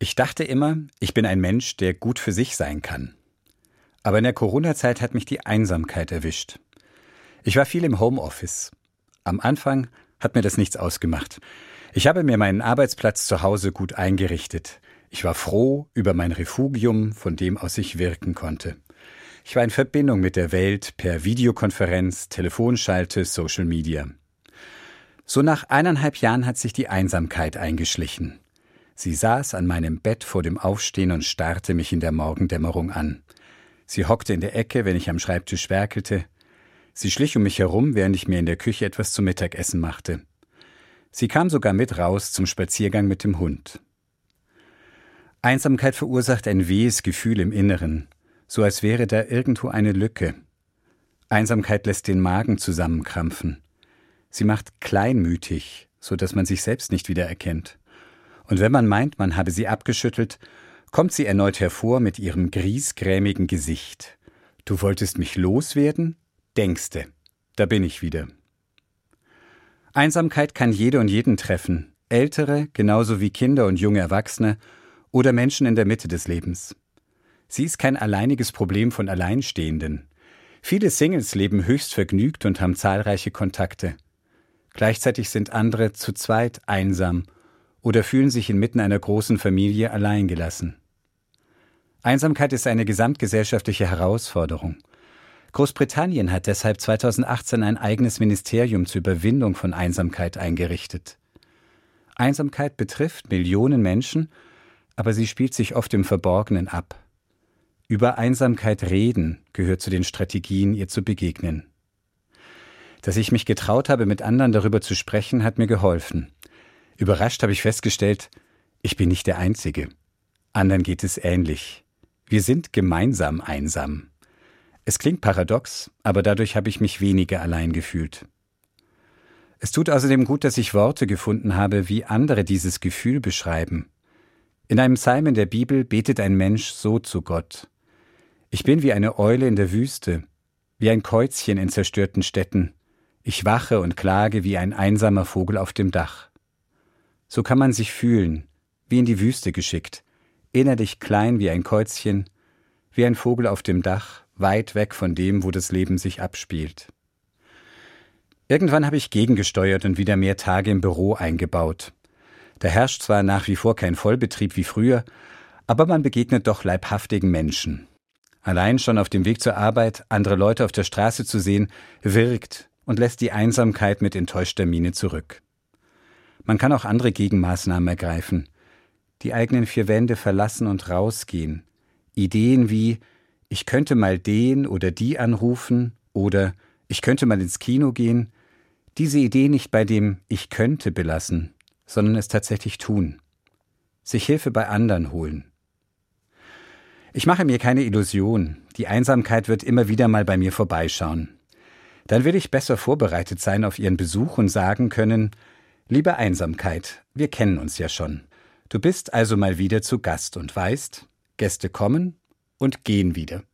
Ich dachte immer, ich bin ein Mensch, der gut für sich sein kann. Aber in der Corona-Zeit hat mich die Einsamkeit erwischt. Ich war viel im Homeoffice. Am Anfang hat mir das nichts ausgemacht. Ich habe mir meinen Arbeitsplatz zu Hause gut eingerichtet. Ich war froh über mein Refugium, von dem aus ich wirken konnte. Ich war in Verbindung mit der Welt per Videokonferenz, Telefonschalte, Social Media. So nach 1,5 Jahren hat sich die Einsamkeit eingeschlichen. Sie saß an meinem Bett vor dem Aufstehen und starrte mich in der Morgendämmerung an. Sie hockte in der Ecke, wenn ich am Schreibtisch werkelte. Sie schlich um mich herum, während ich mir in der Küche etwas zum Mittagessen machte. Sie kam sogar mit raus zum Spaziergang mit dem Hund. Einsamkeit verursacht ein wehes Gefühl im Inneren, so als wäre da irgendwo eine Lücke. Einsamkeit lässt den Magen zusammenkrampfen. Sie macht kleinmütig, so dass man sich selbst nicht wiedererkennt. Und wenn man meint, man habe sie abgeschüttelt, kommt sie erneut hervor mit ihrem griesgrämigen Gesicht. Du wolltest mich loswerden? Denkste, da bin ich wieder. Einsamkeit kann jede und jeden treffen, Ältere genauso wie Kinder und junge Erwachsene oder Menschen in der Mitte des Lebens. Sie ist kein alleiniges Problem von Alleinstehenden. Viele Singles leben höchst vergnügt und haben zahlreiche Kontakte. Gleichzeitig sind andere zu zweit einsam oder fühlen sich inmitten einer großen Familie alleingelassen. Einsamkeit ist eine gesamtgesellschaftliche Herausforderung. Großbritannien hat deshalb 2018 ein eigenes Ministerium zur Überwindung von Einsamkeit eingerichtet. Einsamkeit betrifft Millionen Menschen, aber sie spielt sich oft im Verborgenen ab. Über Einsamkeit reden gehört zu den Strategien, ihr zu begegnen. Dass ich mich getraut habe, mit anderen darüber zu sprechen, hat mir geholfen. Überrascht habe ich festgestellt, ich bin nicht der Einzige. Anderen geht es ähnlich. Wir sind gemeinsam einsam. Es klingt paradox, aber dadurch habe ich mich weniger allein gefühlt. Es tut außerdem gut, dass ich Worte gefunden habe, wie andere dieses Gefühl beschreiben. In einem Psalm in der Bibel betet ein Mensch so zu Gott: Ich bin wie eine Eule in der Wüste, wie ein Käuzchen in zerstörten Städten. Ich wache und klage wie ein einsamer Vogel auf dem Dach. So kann man sich fühlen, wie in die Wüste geschickt, innerlich klein wie ein Käuzchen, wie ein Vogel auf dem Dach, weit weg von dem, wo das Leben sich abspielt. Irgendwann habe ich gegengesteuert und wieder mehr Tage im Büro eingebaut. Da herrscht zwar nach wie vor kein Vollbetrieb wie früher, aber man begegnet doch leibhaftigen Menschen. Allein schon auf dem Weg zur Arbeit andere Leute auf der Straße zu sehen, wirkt und lässt die Einsamkeit mit enttäuschter Miene zurück. Man kann auch andere Gegenmaßnahmen ergreifen. Die eigenen 4 Wände verlassen und rausgehen. Ideen wie: Ich könnte mal den oder die anrufen oder ich könnte mal ins Kino gehen. Diese Idee nicht bei dem Ich könnte belassen, sondern es tatsächlich tun. Sich Hilfe bei anderen holen. Ich mache mir keine Illusion. Die Einsamkeit wird immer wieder mal bei mir vorbeischauen. Dann will ich besser vorbereitet sein auf ihren Besuch und sagen können: Liebe Einsamkeit, wir kennen uns ja schon. Du bist also mal wieder zu Gast und weißt, Gäste kommen und gehen wieder.